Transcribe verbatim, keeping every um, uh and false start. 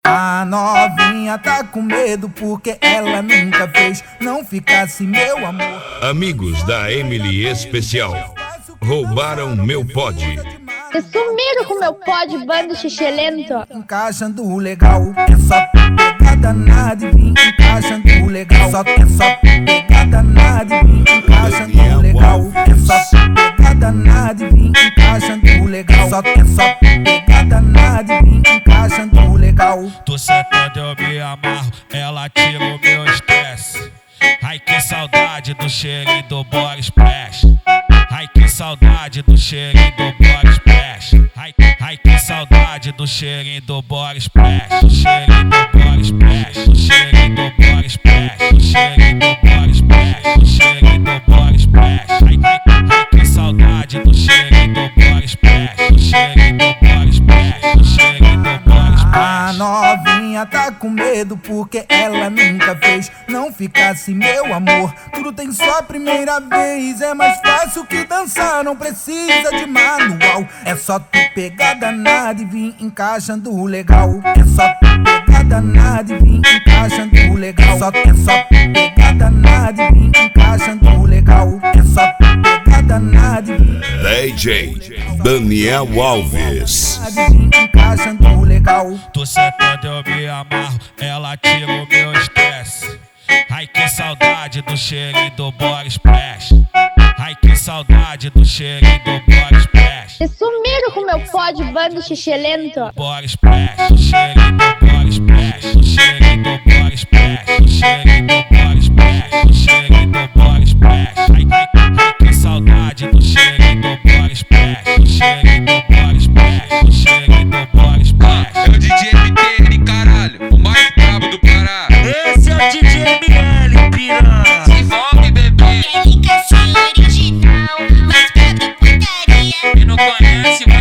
A novinha tá com medo porque ela nunca fez. Não ficasse meu amor. Amigos da Emily Especial, roubaram meu pod. Vocês sumiram com meu pod, bando xixelento. Encaixando legal, é só pegada nada e vim encaixando legal. Só que é só pegada nada e vim encaixando legal. É só pegada nada e vim encaixando legal. Só que é só pegada nada e vim encaixando legal. Tô sentando, eu me amarro, ela tira o meu estresse. Ai que saudade do cheirinho do Body Splash. Ai que saudade do cheirinho do Body Splash. Ai, ai que saudade do cheirinho do Body Splash. Do cheirinho do Body Splash. Do cheirinho do Body Splash. Do cheirinho do Body Splash. Do cheirinho do Body Splash. Ai, ai, ai que saudade do cheirinho do Body Splash. Do cheirinho do Body Splash. Do cheirinho do Body Splash. A novinha tá com medo porque ela nunca fez. Não ficasse meu amor, tudo tem só primeira vez. É mais fácil que dançar, não precisa de manual. É só tu pegar danada e vir encaixando legal. É só tu pegar danada e vir encaixando legal. Só que é só tu pegar danada e vir encaixando legal. É só tu pegar danada e vir D J Daniel Alves. encaixando legal. Tô sentando, eu me amarro, ela tira o meu estresse. Ai que saudade do cheirinho do Body Splash. Ai que saudade do cheirinho do Body Splash. Vocês sumiram com meu pod, bando xixelento. Body Splash, do cheirinho do Body Splash. Do cheirinho do Body Splash. Do cheirinho do Body Splash. Do cheirinho do Body Splash. Ai, ai, ai que saudade do cheirinho do Body Splash. Do cheirinho do Body Splash. Do cheirinho do Body Splash. É o D J M T L, caralho, o mais brabo do Pará. Esse é o D J M L, piranha. Se envolve, bebê. Ele quer ser original, mas bebe putaria. Quem não conhece,